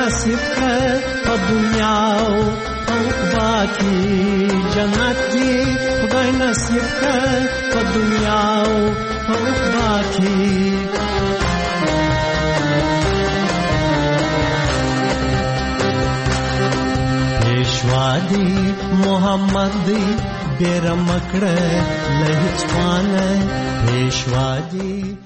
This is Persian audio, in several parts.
नसीब का तो दुनिया उकबा की जन्नत की खुदा नसीब का तो दुनिया उकबा की पेशवादी मोहम्मदी बेरमकड़ लहिचवान पेशवादी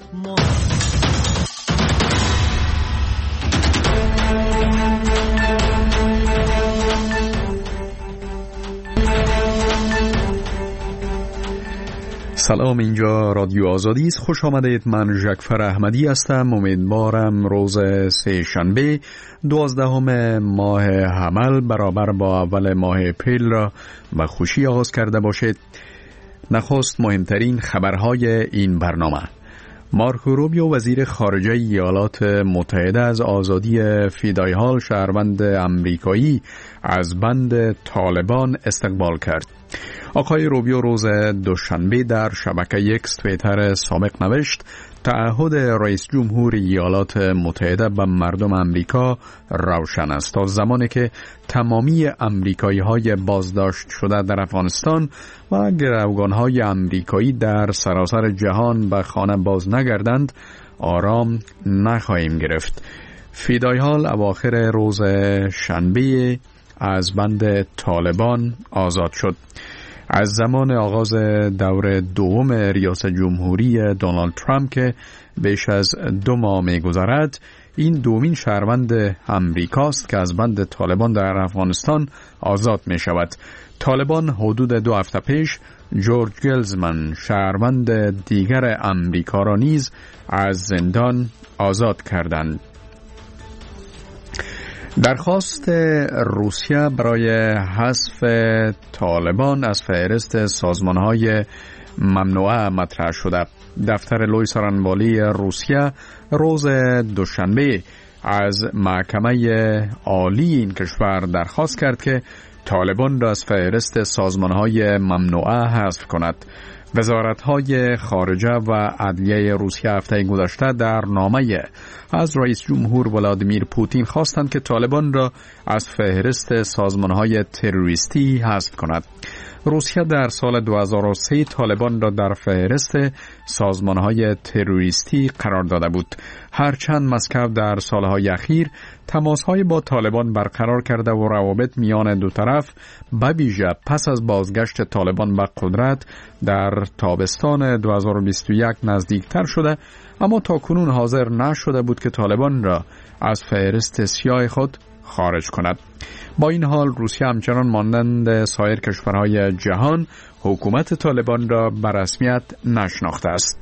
سلام، اینجا رادیو آزادی است. خوش آمدید. من ژکفر احمدی هستم. امیدوارم روز سه شنبه 12 ماه حمل برابر با اول ماه اپریل را به خوشی آغاز کرده باشید. نخست مهمترین خبرهای این برنامه. مارکو روبیو وزیر خارجه ایالات متحده از آزادی فیدای هال شهروند امریکایی از بند طالبان استقبال کرد. آقای روبیو روز دوشنبه در شبکه ایکس توییتر سابق نوشت تعهد رئیس جمهور ایالات متحده به مردم امریکا روشن است. تا زمانی که تمامی امریکایی های بازداشت شده در افغانستان و گروگان های امریکایی در سراسر جهان به خانه باز نگردند آرام نخواهیم گرفت. فیدای هال اواخر روز شنبه از بند طالبان آزاد شد. از زمان آغاز دور دوم ریاست جمهوری دونالد ترامپ که بیش از 2 ماه می‌گذرد، این دومین شهروند امریکاست که از بند طالبان در افغانستان آزاد می شود. طالبان حدود 2 هفته پیش جورج گلزمن شهروند دیگر امریکا را نیز از زندان آزاد کردند. درخواست روسیه برای حذف طالبان از فهرست سازمان‌های ممنوعه مطرح شده. دفتر لوی سرانوالی روسیه روز دوشنبه از محکمه عالی این کشور درخواست کرد که طالبان را از فهرست سازمان‌های ممنوعه حذف کند. وزارت‌های خارجه و عدلیه روسیه هفته گذشته در نامه از رئیس جمهور ولادیمیر پوتین خواستند که طالبان را از فهرست سازمان‌های تروریستی حذف کند. روسیه در سال 2003 طالبان را در فهرست سازمان‌های تروریستی قرار داده بود. هرچند مسکو در سالهای اخیر تماس‌های با طالبان برقرار کرده و روابط میان دو طرف به ویژه پس از بازگشت طالبان به قدرت در تابستان 2021 نزدیکتر شده، اما تاکنون حاضر نشده بود که طالبان را از فهرست سیاه خود خارج کند. با این حال روسیه همچنان مانند سایر کشورهای جهان حکومت طالبان را به رسمیت نشناخته است.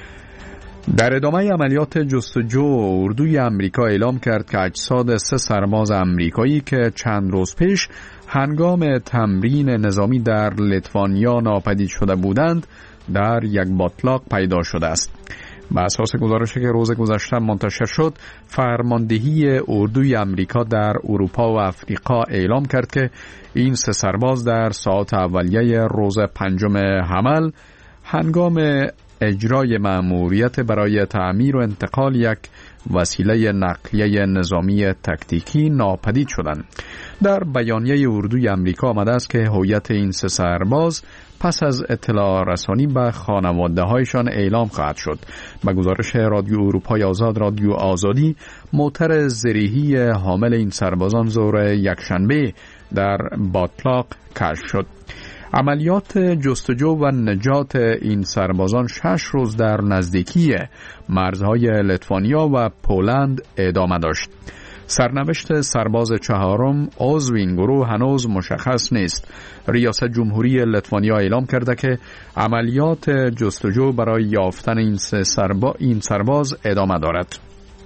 در ادامه عملیات جستجو اردوی امریکا اعلام کرد که اجساد 3 سرباز امریکایی که چند روز پیش هنگام تمرین نظامی در لیتوانیا ناپدید شده بودند در یک باتلاق پیدا شده است. به اساس گزارشی که روز گذشته منتشر شد، فرماندهی اردوی امریکا در اروپا و افریقا اعلام کرد که این 3 سرباز در ساعات اولیه روز 5 حمل هنگام اجرای مأموریت برای تعمیر و انتقال یک وسیله نقلیه نظامی تکتیکی ناپدید شدند. در بیانیه اردوی امریکا آمده است که هویت این 3 سرباز پس از اطلاع رسانی به خانواده هایشان اعلام خواهد شد. به گزارش رادیو اروپای آزاد، رادیو آزادی، موتر زرهی حامل این سربازان ظهر یکشنبه در باتلاق کشف شد. عملیات جستجو و نجات این سربازان 6 روز در نزدیکی مرزهای لیتوانیا و پولند ادامه داشت. سرنوشت سرباز 4 عضو این گروه هنوز مشخص نیست. ریاست جمهوری لیتوانیا اعلام کرده که عملیات جستجو برای یافتن این سرباز ادامه دارد.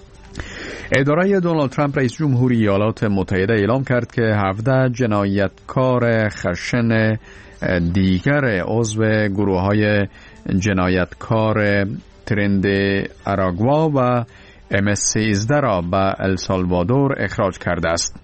اداره دونالد ترامپ رئیس جمهوری ایالات متحده اعلام کرد که 17 جنایتکار خشن دیگر عضو گروه‌های جنایتکار ترند اراگوا و MS-13 را به السالوادور اخراج کرده است.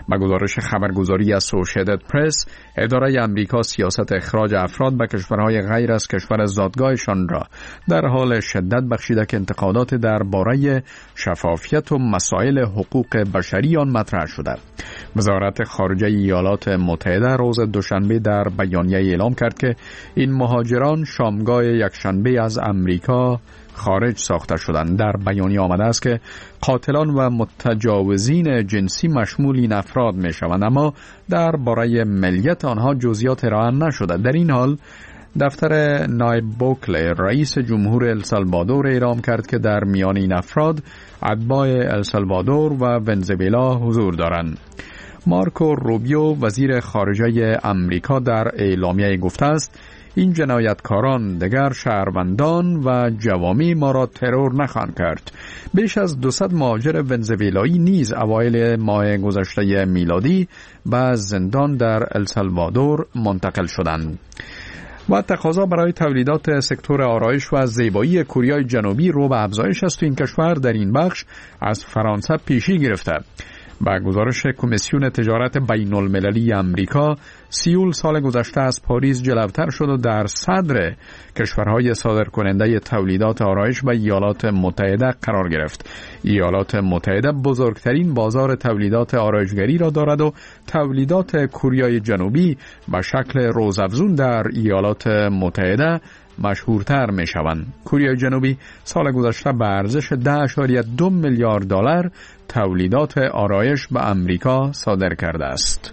با گزارش خبرگزاری اسوسییتد پرس، اداره آمریکا سیاست اخراج افراد به کشورهای غیر از کشور زادگاهشان را در حال شدت بخشیده که انتقادات درباره شفافیت و مسائل حقوق بشری آن مطرح شده. وزارت خارجه ایالات متحده روز دوشنبه در بیانیه اعلام کرد که این مهاجران شامگاه یکشنبه از امریکا خارج ساخته شدند. در بیانیه آمده است که قاتلان و متجاوزین جنسی مشمول این افراد می شوند، اما درباره ملیت آنها جزئیات ارائه نشده. در این حال دفتر نایب بوکله رئیس جمهور السالوادور اعلام کرد که در میان این افراد اتباع السالوادور و ونزوئلا حضور دارند. مارکو روبیو وزیر خارجه امریکا در اعلامیه گفته است این جنایتکاران دیگر شهروندان و جوامع ما را ترور نخواهند کرد. بیش از 200 مهاجر ونزوئلایی نیز اوایل ماه گذشته میلادی به زندان در السالوادور منتقل شدند. و تقاضا برای تولیدات سکتور آرایش و زیبایی کره جنوبی رو به افزایش است و این کشور در این بخش از فرانسه پیشی گرفته. با گزارش کمیسیون تجارت بین المللی امریکا، سیول سال گذشته از پاریس جلوتر شد و در صدر کشورهای صادرکننده تولیدات آرایش به ایالات متحده قرار گرفت. ایالات متحده بزرگترین بازار تولیدات آرایشگری را دارد و تولیدات کره جنوبی به شکل روزافزون در ایالات متحده مشهورتر می شوند. کره جنوبی سال گذشته به ارزش 10.2 میلیارد دلار تولیدات آرایش به امریکا صادر کرده است.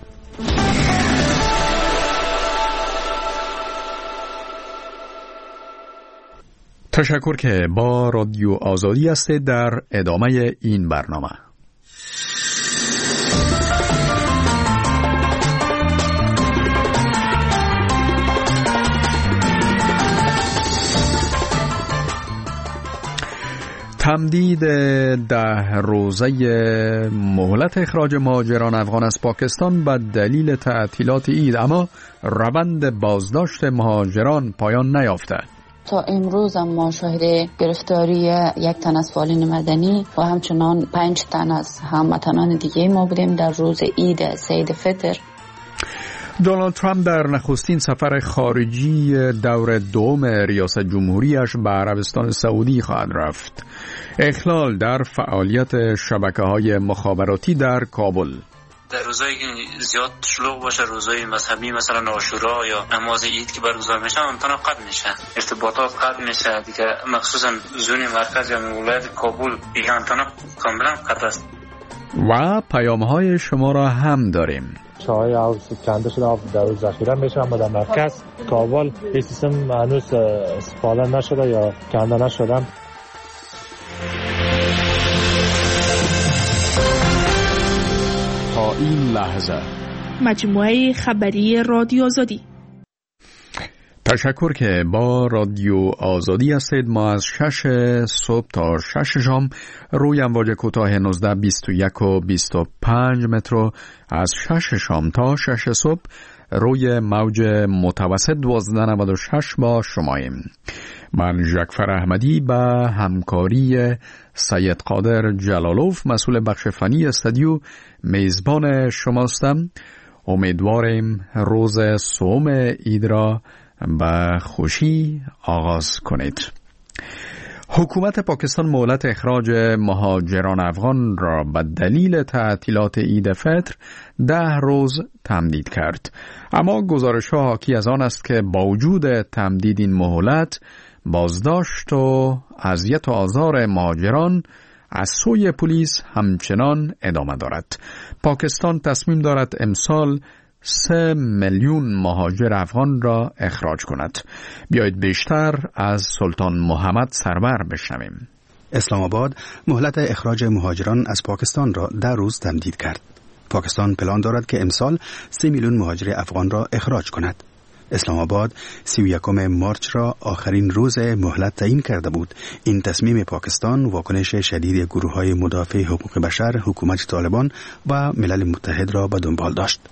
تشکر که با رادیو آزادی هستید. در ادامه این برنامه تمدید 10 روزه مهلت اخراج مهاجران افغان از پاکستان به دلیل تعطیلات عید، اما روند بازداشت مهاجران پایان نیافته. تا امروز هم ما شاهد گرفتاری 1 تن از فعالین مدنی و همچنان 5 تن از هموطنان دیگه ما بودیم در روز عید سید فطر. دونالد ترامپ در نخستین سفر خارجی دور دوم ریاست جمهوریش به عربستان سعودی خواهد رفت. اخلال در فعالیت شبکه‌های مخابراتی در کابل. در روزایی که زیاد شلوغ باشه، روزای مذهبی مثلا عاشورا یا نماز عید که برگزار میشه، امتحان قطع میشه، ارتباطات قطع میشه دیگه، مخصوصا زون مرکز یا ولایت کابل دیگه امتحان کاملا قطع است. و پیام‌های شما را هم داریم. چای آب کنده شده، آب در روز ذخیره میشه، اما در مرکز کابل این سیستم هنوز استفاده نشده یا کنده نشده. تا این لحظه مجموعه خبری رادیو آزادی. تشکر که با رادیو آزادی هستید. ما از 6 صبح تا 6 شام روی امواج کوتاه 19، 21 و 25 متر، از 6 شام تا 6 صبح روی موج متوسط 1296 با شماییم. من ژکفر احمدی به همکاری سید قادر جلالوف مسئول بخش فنی استودیو میزبان شماستم. امیدواریم روز صوم عید را به خوشی آغاز کنید. حکومت پاکستان مهلت اخراج مهاجران افغان را به دلیل تعطیلات عید فطر 10 روز تمدید کرد، اما گزارش‌ها حاکی از آن است که با وجود تمدید این مهلت، بازداشت و اذیت و آزار مهاجران از سوی پلیس همچنان ادامه دارد. پاکستان تصمیم دارد امسال 3 میلیون مهاجر افغان را اخراج کند. بیایید بیشتر از سلطان محمد سرور بشنویم. اسلام آباد مهلت اخراج مهاجران از پاکستان را 10 روز تمدید کرد. پاکستان پلان دارد که امسال 3 میلیون مهاجر افغان را اخراج کند. اسلام آباد 31 مارچ را آخرین روز مهلت تعیین کرده بود. این تصمیم پاکستان واکنش شدید گروه‌های مدافع حقوق بشر، حکومت طالبان و ملل متحد را به دنبال داشت.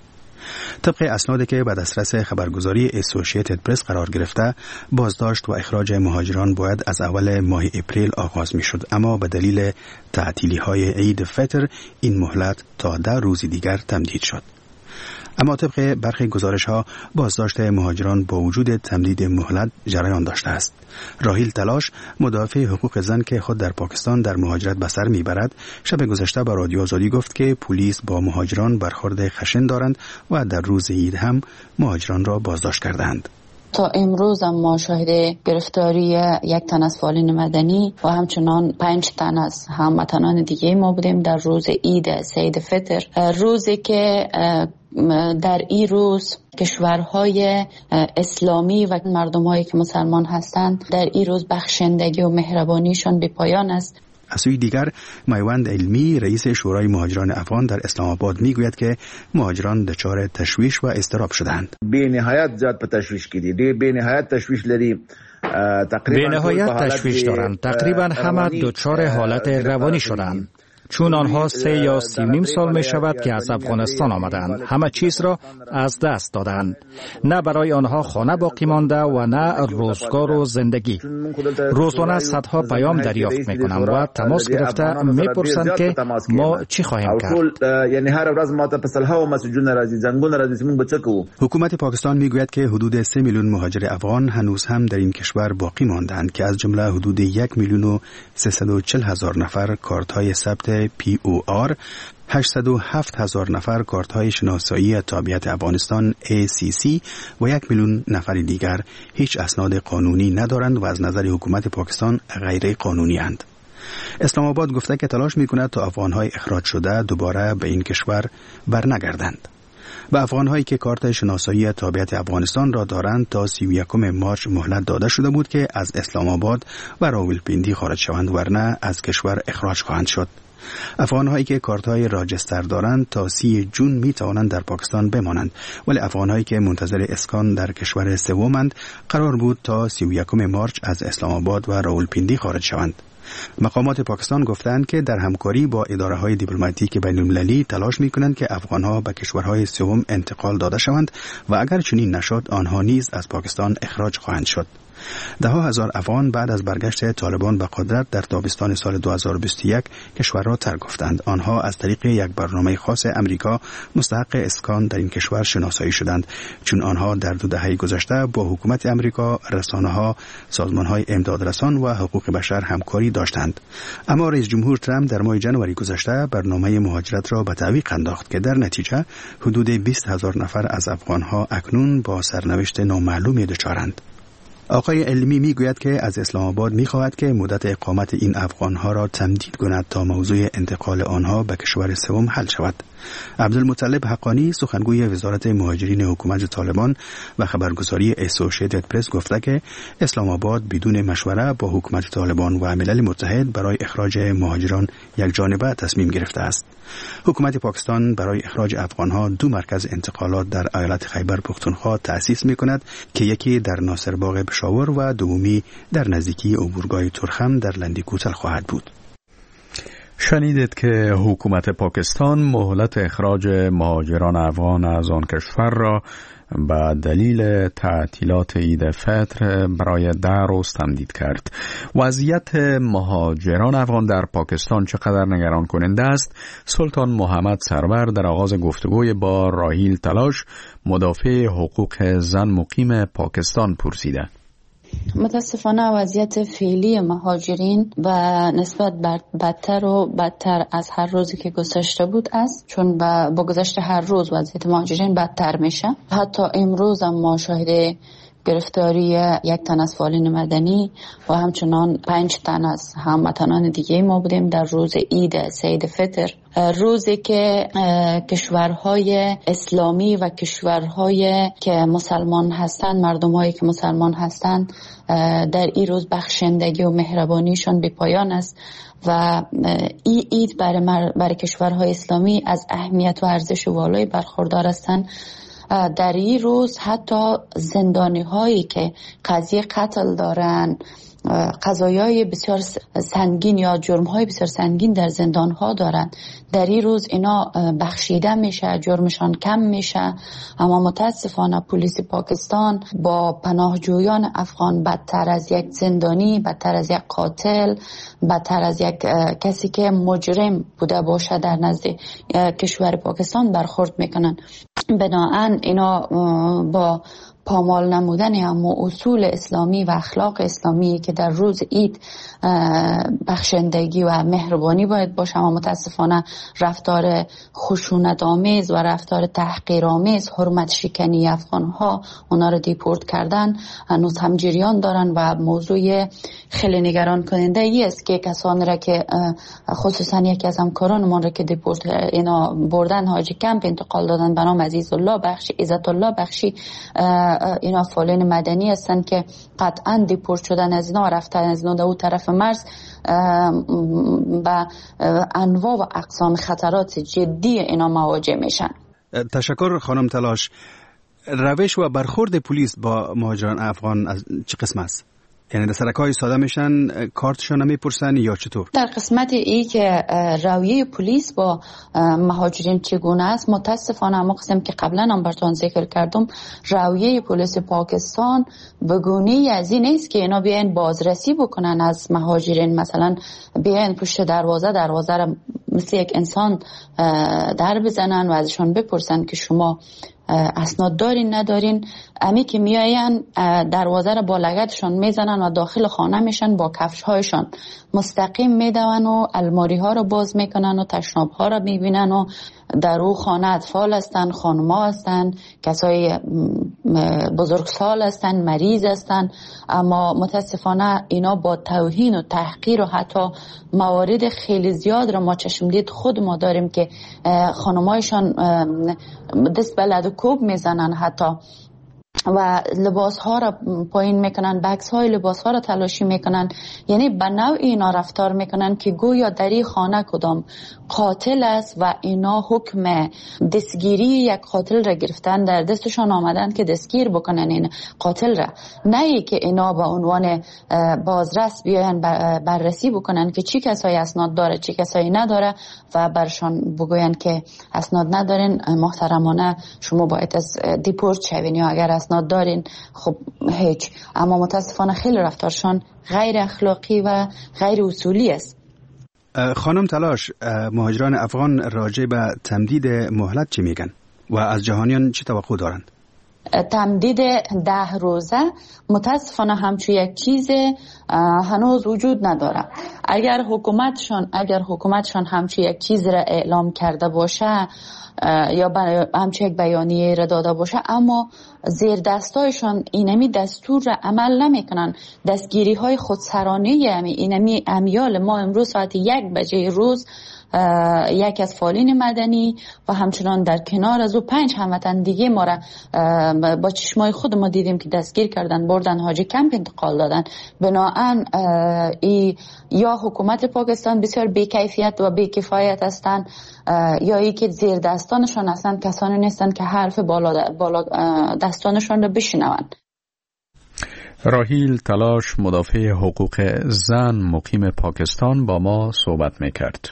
طبق اسنادی که به دسترس خبرگزاری اسوسییتد پرس قرار گرفته، بازداشت و اخراج مهاجران باید از اول ماه اپریل آغاز میشد، اما به دلیل تعطیلی‌های عید فطر این مهلت تا 10 روز دیگر تمدید شد. اما طبق برخی گزارش‌ها بازداشت مهاجران با وجود تمدید مهلت جریان داشته است. راهیل تلاش، مدافع حقوق زن که خود در پاکستان در مهاجرت به سر میبرد، شب گذشته به رادیو آزادی گفت که پلیس با مهاجران برخورد خشن دارند و در روز عید هم مهاجران را بازداشت کردند. تا امروز هم ما شاهد گرفتاری 1 تن از فعالین مدنی و همچنان 5 تن از هموطنان دیگه ما بودیم در روز عید سید فطر، روزی که در این روز کشورهای اسلامی و مردم‌هایی که مسلمان هستند در این روز بخشندگی و مهربانیشان به پایان است. از سوی دیگر، میوند علمی، رئیس شورای مهاجران افغان در اسلام آباد میگوید که مهاجران دچار تشویش و اضطراب شدند. به نهایت زیاد په تشویش کې دي، به نهایت تشویش لري. به نهایت تشویش دارند. تقریبا همه دچار حالت روانی شدند، چون آنها 3 یا 3.5 سال می شود که از افغانستان آمدند. همه چیز را از دست دادند. نه برای آنها خانه باقی مانده و نه روزگار و زندگی. روزانه صدها پیام دریافت می کنم و تماس گرفته می پرسند که ما چی خواهیم کرد. یعنی هر ورځ ما ته پسلها و مسجونه راځي، زنګونه راځي، موږ به څه کوو. حکومت پاکستان میگوید که حدود 3 میلیون مهاجر افغان هنوز هم در این کشور باقی ماندند که از جمله حدود 1,340,000 نفر کارت‌های ثبت POR، 807,000 نفر کارت‌های شناسایی تابعیت افغانستان ACC و 1 میلیون نفر دیگر هیچ اسناد قانونی ندارند و از نظر حکومت پاکستان غیر قانونی اند. اسلام آباد گفته که تلاش می‌کند تا افغان‌های اخراج شده دوباره به این کشور برنگردند. و افغان‌هایی که کارت شناسایی تابعیت افغانستان را دارند تا 31 مارس مهلت داده شده بود که از اسلام آباد و راولپیندی خارج شوند، ورنه از کشور اخراج خواهند شد. افغان‌هایی که کارت‌های راجستر دارند تا 30 جون می‌توانند در پاکستان بمانند، ولی افغان‌هایی که منتظر اسکان در کشور سومند قرار بود تا 31 مارس از اسلام آباد و راولپیندی خارج شوند. مقامات پاکستان گفتند که در همکاری با اداره‌های دیپلماتیک بین‌المللی تلاش می‌کنند که افغان‌ها به کشورهای سوم انتقال داده شوند و اگر چنین نشد آنها نیز از پاکستان اخراج خواهند شد. 10,000 افغان بعد از برگشت طالبان به قدرت در تابستان سال 2021 کشور را ترک گفتند. آنها از طریق یک برنامه خاص امریکا مستحق اسکان در این کشور شناسایی شدند، چون آنها در 2 دهه گذشته با حکومت امریکا، رسانه‌ها، سازمان‌های امدادرسان و حقوق بشر همکاری داشتند. اما رئیس جمهور ترامپ در ماه ژانویه گذشته برنامه مهاجرت را به تعویق انداخت که در نتیجه حدود 20,000 نفر از افغان‌ها اکنون با سرنوشت نامعلومی دچارند. آقای علمی میگوید که از اسلام آباد میخواهد که مدت اقامت این افغانها را تمدید کند تا موضوع انتقال آنها به کشور سوم حل شود. عبدالمطلب حقانی، سخنگوی وزارت مهاجرین حکومت طالبان و خبرگزاری اسوسییتد پرس گفته که اسلام آباد بدون مشوره با حکومت طالبان و ملل متحد برای اخراج مهاجران یکجانبه تصمیم گرفته است. حکومت پاکستان برای اخراج افغانها 2 مرکز انتقالات در ایالت خیبر پختونخوا تأسیس می‌کند که یکی در ناصرباغ پشاور و دومی در نزدیکی عبورگاه ترخم در لندیکوتل خواهد بود. شنیدید که حکومت پاکستان مهلت اخراج مهاجران افغان از آن کشور را به دلیل تعطیلات عید فطر برای 10 روز تمدید کرد. وضعیت مهاجران افغان در پاکستان چقدر نگران کننده است؟ سلطان محمد سرور در آغاز گفتگوی با راهیل تلاش، مدافع حقوق زن مقیم پاکستان پرسیده. متاسفانه وضعیت فعلی مهاجرین و نسبت بدتر و بدتر از هر روزی که گذشته بود است، چون با گذشت هر روز وضعیت مهاجرین بدتر میشه. حتی امروز هم ما شاهد گرفتاری 1 تن از فعالین مدنی و همچنان 5 تن از هموطنان دیگه ما بودیم در روز عید سید فطر، روزی که کشورهای اسلامی و کشورهای که مسلمان هستند، مردم‌هایی که مسلمان هستند، در این روز بخشندگی و مهربانیشان به پایان است و این عید برای کشورهای اسلامی از اهمیت و ارزش والایی برخوردار هستند. در این روز حتی زندانی هایی که قضیه قتل دارن قضایای بسیار سنگین یا جرم‌های بسیار سنگین در زندان‌ها دارند. در این روز اینا بخشیده میشه، جرمشان کم میشه، اما متاسفانه پلیس پاکستان با پناهجویان افغان بدتر از یک زندانی، بدتر از یک قاتل، بدتر از یک کسی که مجرم بوده باشه در نزد کشور پاکستان برخورد میکنن. بنابراین اینا با پامال نمودن هم اصول اسلامی و اخلاق اسلامی که در روز عید بخشندگی و مهربانی باید باشه، اما متاسفانه رفتار خشونت‌آمیز و رفتار تحقیرآمیز، حرمت شکنی افغان‌ها، اونا رو دیپورت کردن هنوز هم جریان دارن و موضوع خیلی نگران کننده ای است که کسانی را که خصوصا یکی از همکارانمان را که دیپورت اینا بردن حاجی کمپ انتقال دادن به نام عزت الله بخشی، اینا فعالین مدنی هستند که قطعا دیپورت شدن از اینا و رفتن از اینا در اون طرف مرز با انواع و اقسام خطرات جدی اینا مواجه میشن. تشکر خانم تلاش. روش و برخورد پلیس با مهاجران افغان از چه قسم است؟ یعنی در سرکای ساده میشن، کارتشون نمیپرسن یا چطور؟ در قسمت ای که رویه پلیس با مهاجرین چگونه است، متاسفانه اما قسم که قبلا هم براتون ذکر کردم، رویه پلیس پاکستان بگونه از این نیست که اینا بیاین بازرسی بکنن از مهاجرین، مثلا بیاین پشت دروازه را مثل یک انسان در بزنن و ازشون بپرسن که شما اسناد دارین ندارین. امی که میاین دروازه را با لگدشان میزنن و داخل خانه میشن، با کفش هایشان مستقیم میدون و الماری ها را باز میکنن و تشناب ها را میبینن و در او خانه اطفال هستن، خانما هستن، کسای بزرگسال هستن، مریض هستن، اما متاسفانه اینا با توهین و تحقیر و حتی موارد خیلی زیاد را ما چشم دید خود ما داریم که خانمایشان دست به لد و کوب میزنن حتی و لباس ها را پایین میکنن، بکس های لباس ها را تلاشی میکنن. یعنی به نوع اینا رفتار میکنن که گویا در این خانه کدام قاتل است و اینا حکم دستگیری یک قاتل را گرفتن، در دستشان آمدن که دستگیر بکنن این قاتل را، نه ای که اینا به عنوان بازرس بیاین بررسی بکنن که چی کسایی اسناد داره چی کسایی نداره و برشان بگوین که اسناد ندارین محترمانه شما باید از دیپورت شوین، یا اگر اسناد دارین خب هیچ. اما متاسفانه خیلی رفتارشان غیر اخلاقی و غیر اصولی است. خانم تلاش، مهاجران افغان راجع به تمدید مهلت چی میگن و از جهانیان چی توقع دارند؟ تمدید 10 روزه متاسفانه همچون یک چیز هنوز وجود نداره. اگر حکومتشان همچون یک چیز را اعلام کرده باشه یا همچون یک بیانیه را داده باشه، اما زیر دستایشان اینمی دستور را عمل نمیکنن. دستگیری های خودسرانه اینمی امیال ما امروز ساعت 1 بجه روز یک از فعالین مدنی و همچنان در کنار از او 5 هموطن دیگه ما را با چشمای خود ما دیدیم که دستگیر کردن، بردن حاجی کمپ انتقال دادن. بنابراین یا حکومت پاکستان بسیار بی‌کیفیت و بی‌کفایت هستند، یا ای که زیر دستانشان هستند کسانی نیستند که حرف بالا دستانشان را بشنوند. راهیل تلاش، مدافع حقوق زن مقیم پاکستان، با ما صحبت میکرد.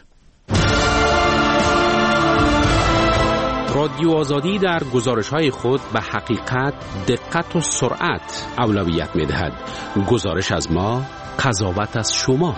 رادیو آزادی در گزارش‌های خود به حقیقت، دقت و سرعت اولویت می‌دهد. گزارش از ما، قضاوت از شما.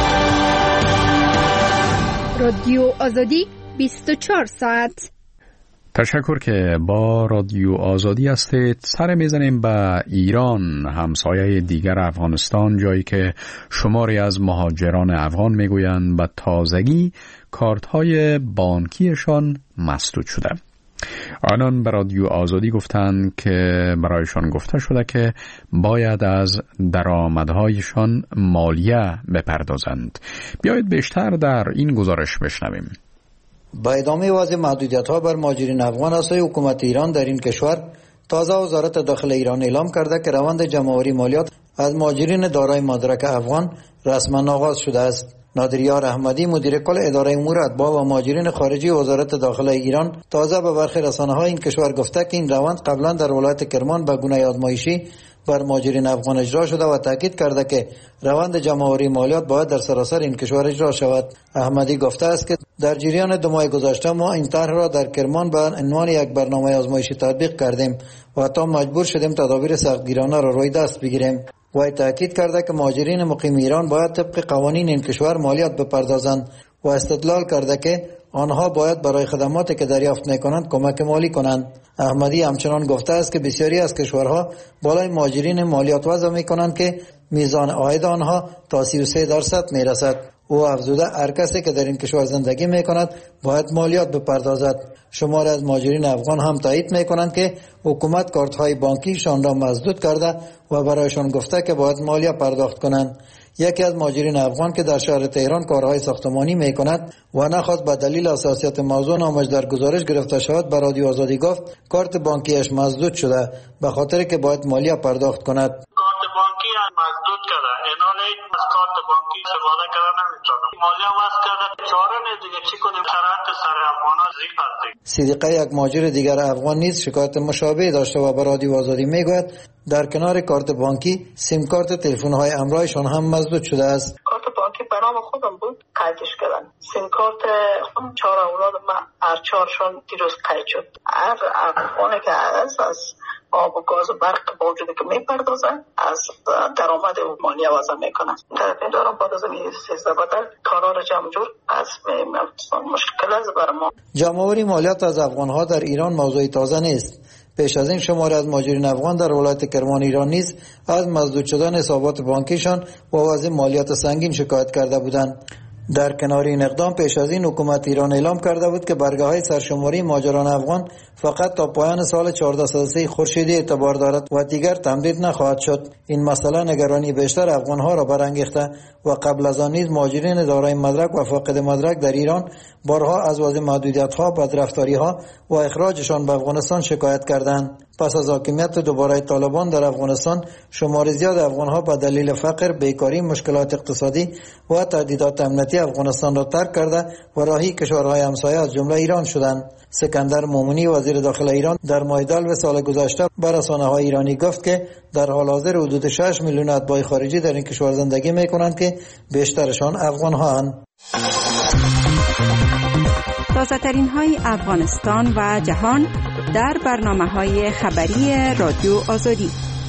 رادیو آزادی 24 ساعت. تشکر که با رادیو آزادی هستید. سر میزنیم به ایران، همسایه دیگر افغانستان، جایی که شماری از مهاجران افغان میگویند به تازگی کارت‌های بانکیشان مسدود شده. آنان به رادیو آزادی گفتند که برایشان گفته شده که باید از درآمدهایشان مالیه بپردازند. بیایید بیشتر در این گزارش بشنویم. با ادامه وضع محدودیت‌ها بر مهاجرین افغان از حکومت ایران در این کشور، تازه وزارت داخل ایران اعلام کرده که روند جمع‌آوری مالیات از مهاجرین دارای مدرک افغان رسما آغاز شده است. نادریار احمدی، مدیر کل اداره امور اتباع و مهاجرین خارجی وزارت داخله ایران، تازه به برخی رسانه‌های این کشور گفته که این روند قبلا در ولایت کرمان به گونه آزمایشی بر مهاجرین افغان اجرا شده و تاکید کرده که روند جمع‌آوری مالیات باید در سراسر این کشور اجرا شود. احمدی گفته است که در جریان 2 ماه گذشته ما این طرح را در کرمان به عنوان یک برنامه آزمایشی تطبیق کردیم و تا مجبور شدیم تدابیر سختگیرانه را روی دست بگیریم. و تاکید کرده که مهاجرین مقیم ایران باید طبق قوانین این کشور مالیات بپردازند و استدلال کرده که آنها باید برای خدماتی که دریافت می‌کنند کمک مالی کنند. احمدی همچنان گفته است که بسیاری از کشورها بالای مهاجرین مالیات وضع می‌کنند که میزان عاید آنها تا 33% می‌رسد. او افزوده هر کسی که در این کشور زندگی می‌کند باید مالیات بپردازد. شماری از مهاجرین افغان هم تایید می‌کنند که حکومت کارت‌های بانکیشان را مسدود کرده و برایشان گفته که باید مالیات پرداخت کنند. یکی از مهاجرین افغان که در شهر تهران کارهای ساختمانی می‌کند و نخواست به دلیل حساسیت موضوع نامش در گزارش گرفته شود به رادیو آزادی گفت کارت بانکیش مسدود شده به خاطر که باید مالیات پرداخت کند. کارت بانکی مسدود کرده، ایناله از کارت بانکی استفاده کردن نمی‌تونه. مالیات واسه کرده چاره نه دیگه چی کنیم شرایط سر افغانا زیاد است. صدیقه یک مهاجر دیگر افغان نیز شکایت مشابه داشته و به رادیو آزادی میگوید در کنار کارت بانکی سیم کارت تلفن‌های همراهشان هم مسدود شده است. کارت بانکی به نام خودم بود قیدش کردن. سیم کارت خودم 4 اولاد من هر 4شون دیروز قید شد. هر افغانی که از آب و گاز و برق با وجودی که میپردازن از درآمد مالیه وضع میکنن. در این دوران بعد از این 13 بدل کارا را جمع جور از مشکل است برای ما. جمع‌آوری مالیات از افغان‌ها در ایران موضوع تازه نیست. پیش از این شماری از مهاجرین افغان در ولایت کرمان ایران نیز از مسدود شدن حسابات بانکیشان و وضع مالیات سنگین شکایت کرده بودند. در کنار این اقدام پیش از این حکومت ایران اعلام کرده بود که برگه‌های سرشماری مهاجران افغان فقط تا پایان سال 1403 خورشیدی اعتبار دارد و دیگر تمدید نخواهد شد. این مسئله نگرانی بیشتر افغان‌ها را برانگیخته و قبل از آن نیز مهاجرین دارای مدرک و فاقد مدرک در ایران بارها از وضع محدودیت‌ها، بدرفتاری‌ها و اخراجشان به افغانستان شکایت کردند. پس از حاکمیت دوباره طالبان در افغانستان شمار زیاد افغان‌ها به دلیل فقر، بیکاری، مشکلات اقتصادی و تهدیدات امنیتی افغانستان را ترک کرده و راهی کشورهای همسایه از جمله ایران شدند. سکندر مومنی وزیر داخل ایران در ماه دلو سال گذشته به رسانه‌های ایرانی گفت که در حال حاضر حدود 6 میلیون اتباع خارجی در این کشور زندگی می‌کنند که بیشترشان افغان‌هاند. تازه‌ترین های افغانستان و جهان در برنامه‌های خبری رادیو آزادی.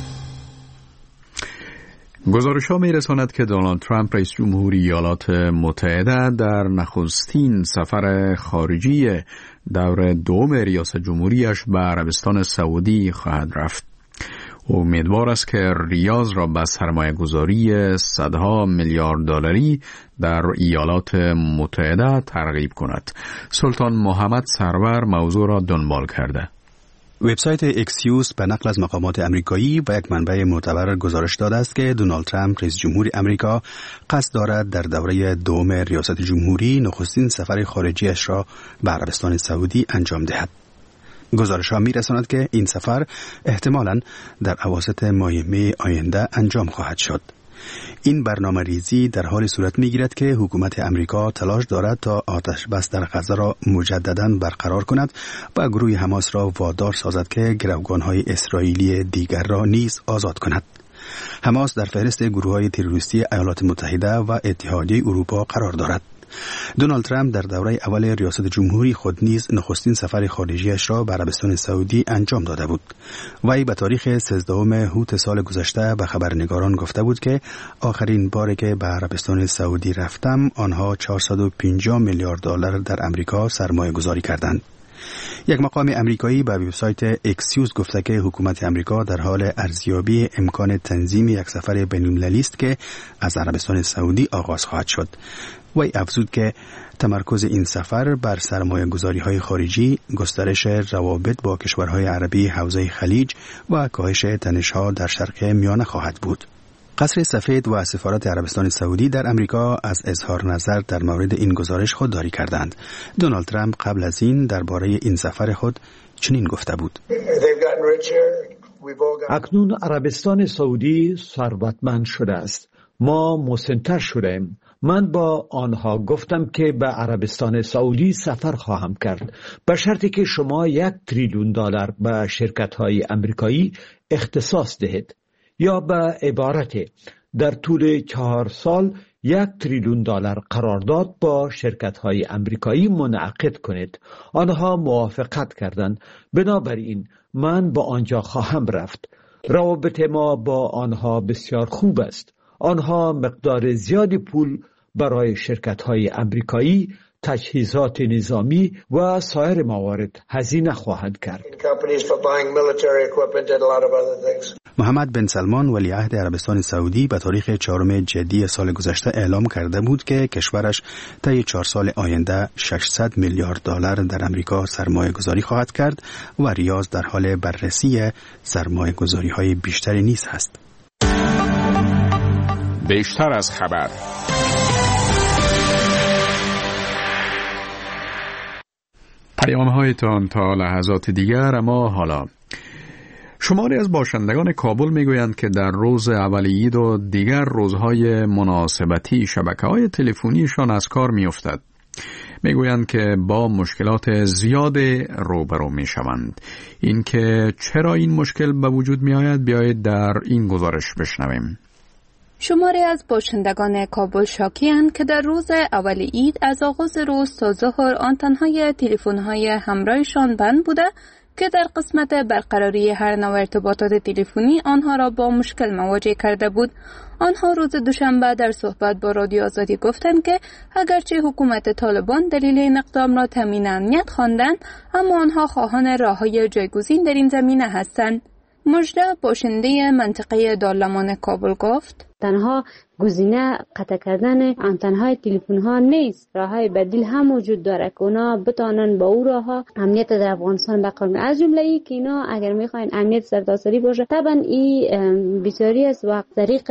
گزارش‌ها می‌رساند که دونالد ترامپ رئیس جمهوری ایالات متحده در نخستین سفر خارجی دور دوم ریاست جمهوریش به عربستان سعودی خواهد رفت. امیدوار است که ریاض را به سرمایه‌گذاری صدها میلیارد دلاری در ایالات متحده ترغیب کند. سلطان محمد سرور موضوع را دنبال کرده. وبسایت اکسیوس به نقل از مقامات امریکایی و یک منبع معتبر گزارش داده است که دونالد ترامپ رئیس جمهور امریکا قصد دارد در دوره دوم ریاست جمهوری نخستین سفر خارجیش را به عربستان سعودی انجام دهد. گزارش ها می رساند که این سفر احتمالاً در اواسط ماه می آینده انجام خواهد شد. این برنامه ریزی در حال صورت می گیرد که حکومت امریکا تلاش دارد تا آتش بس در غزه را مجدداً برقرار کند و گروه حماس را وادار سازد که گروگان‌های اسرائیلی دیگر را نیز آزاد کند. حماس در فهرست گروه‌های تروریستی ایالات متحده و اتحادیه اروپا قرار دارد. دونالد ترامپ در دوره اول ریاست جمهوری خود نیز نخستین سفر خارجیش را به عربستان سعودی انجام داده بود. وی به تاریخ 13 هوت سال گذشته به خبرنگاران گفته بود که آخرین باری که به عربستان سعودی رفتم آنها 450 میلیارد دلار در امریکا سرمایه گذاری کردند. یک مقام امریکایی به وبسایت اکسیوس گفته که حکومت امریکا در حال ارزیابی امکان تنظیم یک سفر بین‌المللی است که از عربستان سعودی آغاز خواهد شد. وی افزود که تمرکز این سفر بر سرمایه‌گذاری‌های خارجی، گسترش روابط با کشورهای عربی حوزه خلیج و کاهش تنش‌ها در شرق میانه خواهد بود. قصر سفید و سفارت عربستان سعودی در امریکا از اظهار نظر در مورد این گزارش خودداری کردند. دونالد ترامپ قبل از این درباره این سفر خود چنین گفته بود: اکنون عربستان سعودی ثروتمند شده است. ما مسن‌تر شدیم. من با آنها گفتم که به عربستان سعودی سفر خواهم کرد به شرطی که شما $1 تریلیون به شرکت‌های امریکایی اختصاص دهید. یا به عبارت در طول 4 سال $1 تریلیون قرارداد با شرکت‌های امریکایی منعقد کنید. آنها موافقت کردند. بنابراین من با آنجا خواهم رفت. روابط ما با آنها بسیار خوب است. آنها مقدار زیادی پول برای شرکت‌های امریکایی، تجهیزات نظامی و سایر موارد هزینه خواهند کرد. محمد بن سلمان ولیعهد عربستان سعودی به تاریخ 4 جدی سال گذشته اعلام کرده بود که کشورش طی 4 سال آینده $600 میلیارد در امریکا سرمایه گذاری خواهد کرد و ریاض در حال بررسی سرمایه گذاری های بیشتری نیز هست. بیشتر از خبر. پیام‌هایتان تا لحظات دیگر. اما حالا شماری از باشندگان کابل میگویند که در روز اول عید و دیگر روزهای مناسبتی شبکه‌های تلفنیشان از کار می‌افتد. میگویند که با مشکلات زیاد روبرو میشوند. این که چرا این مشکل به وجود میآید بیایید در این گزارش بشنویم. شماری از باشندگان کابل شاکی‌اند که در روز اول عید از آغاز روز تا ظهر آنتن‌های تلفن‌های همراهشان بند بوده که در قسمت برقراری هر نوع ارتباطات تلفنی آنها را با مشکل مواجه کرده بود. آنها روز دوشنبه در صحبت با رادیو آزادی گفتند که اگرچه حکومت طالبان دلیل این اقدام را تامین امنیت خواندند، اما آنها خواهان راه‌های جایگزین در این زمینه هستند. مجده باشنده منطقه دارالمان کابل گفت: تنها گزینه قطع کردن آنتن‌های تلفن‌ها نیست، راه‌های بدیل هم وجود داره که اونا بتونن با او راه‌ها امنیت در افغانستان برقرار کنن. از جمله ای که اینا اگر می‌خواین امنیت سرتاسری باشه، طبعا این بسیاری از وقت طریق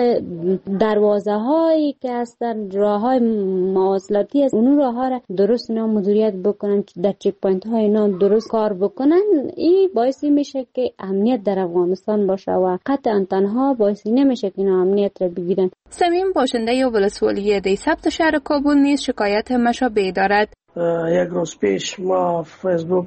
دروازه‌هایی که هستن، راه‌های مواصلاتی است، اون راه‌ها را درست اینا مدیریت بکنن، در چک پوینت‌ها اینا درست کار بکنن. این باعث میشه که امنیت در افغانستان باشه و قطع آنتن‌ها باعث نمیشه که اینا امنیت را بگیرن. سمیم باشنده ولسوالی دی ثبت شهر کابل نیز شکایت مشابهی دارد. یک روز پیش ما فیسبوک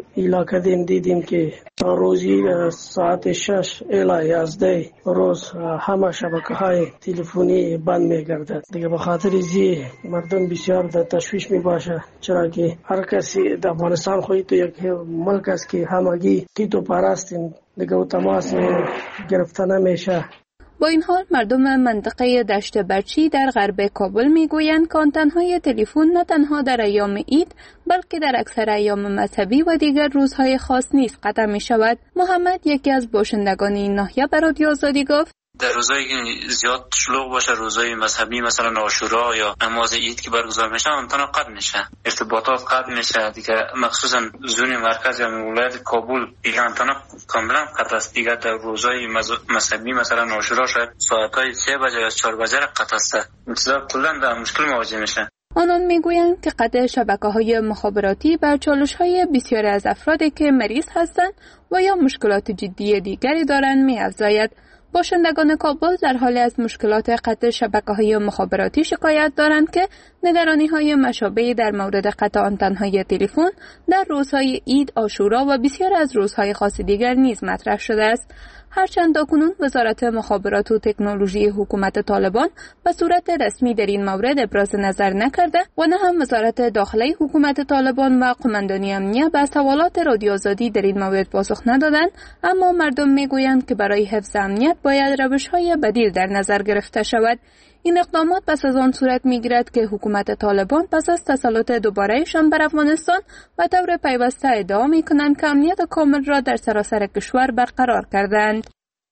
علاقه دیدیم که روزی ساعت 6 الی 11 روز همه شبکه‌های تلفنی بند می‌گردد. دیگه به خاطر زی مردم بسیار در تشویش میباشه، چرا که هر کسی در افغانستان خودی تو یک ملک است که همگی تیتو پرستین، دیگه و تماس گرفته نمیشه. با این حال مردم منطقه دشت برچی در غرب کابل میگویند که آنتن‌های تلفن نه تنها در ایام عید بلکه در اکثر ایام مذهبی و دیگر روزهای خاص نیز قطع می شود. محمد، یکی از باشندگان این ناحیه، به رادیو آزادی گفت: در روزایی که زیاد شلوغ باشه، روزهای مذهبی مثلا عاشورا یا نماز عید که برگزار میشه، آنتنا قطع میشه، ارتباطات قطع میشه دیگه. مخصوصا زون مرکز یا ولایت کابل دیگه آنتنا کاملا قطع است دیگه. در روزهای مذهبی مثلا عاشورا شاید ساعتای 3 بجه یا 4 بجه قطع است. انتظار کلا در مشکل مواجه میشه. آنان میگویند که قطع شبکه‌های مخابراتی بر چالش‌های بسیاری از افرادی که مریض هستند و یا مشکلات جدی دیگری دارند می‌افزاید. باشندگان کابل در حال از مشکلات قطع شبکه‌های مخابراتی شکایت دارند که نگرانی‌های مشابهی در مورد قطع آنتن‌های تلفن در روزهای عید، عاشورا و بسیار از روزهای خاص دیگر نیز مطرح شده است. هرچند تاکنون وزارت مخابرات و تکنولوژی حکومت طالبان به صورت رسمی در این مورد ابراز نظر نکرده و نه هم وزارت داخلی حکومت طالبان و قماندانی امنیه به سوالات رادیو آزادی در این مورد پاسخ ندادند، اما مردم میگویند که برای حفظ امنیت باید روش‌های بدیل در نظر گرفته شود. این اقدامات پس از آن صورت می‌گیرد که حکومت طالبان پس از تسلط دوباره‌شان بر افغانستان و طور پیوسته ادعا می‌کنند که امنیت کامل را در سراسر کشور برقرار کردند.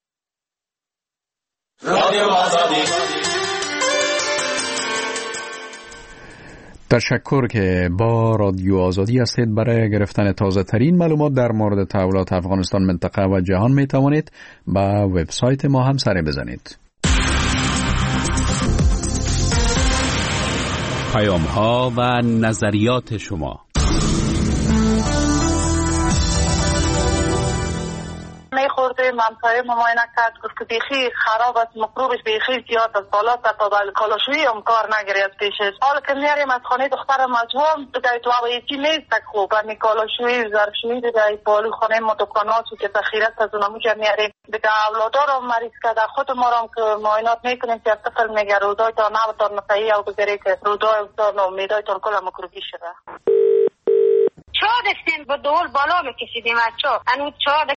تشکر که با رادیو آزادی هستید. برای گرفتن تازه ترین معلومات در مورد تحولات افغانستان، منطقه و جهان می توانید به وبسایت ما هم سر بزنید. پیام‌ها و نظریات شما. خوردیم، همسایه معاینه کرد گفت که بیخی خراب است، مکروبش بیخی زیاد است، بالا تا کالاشویی هم کار نگرفت پیشش. حالا که میاریم از خانه دختر مجموعه دیگه تو هوایتی نیست خوب، همین کالاشویی ظرفشویی دیگه بالو خانه ما دکاناتو که ذخیره از اونموجا میاریم دیگه. اولادا رو مریض کرده، خود ما رو که معاینات میکنیم که طفل میگه روزای تا 9 تا نفعی او بگیری که روزای تا امیدایتون کل مکروبی شده. چا دستیم با دول بالا میکشیدیم از چا انو چا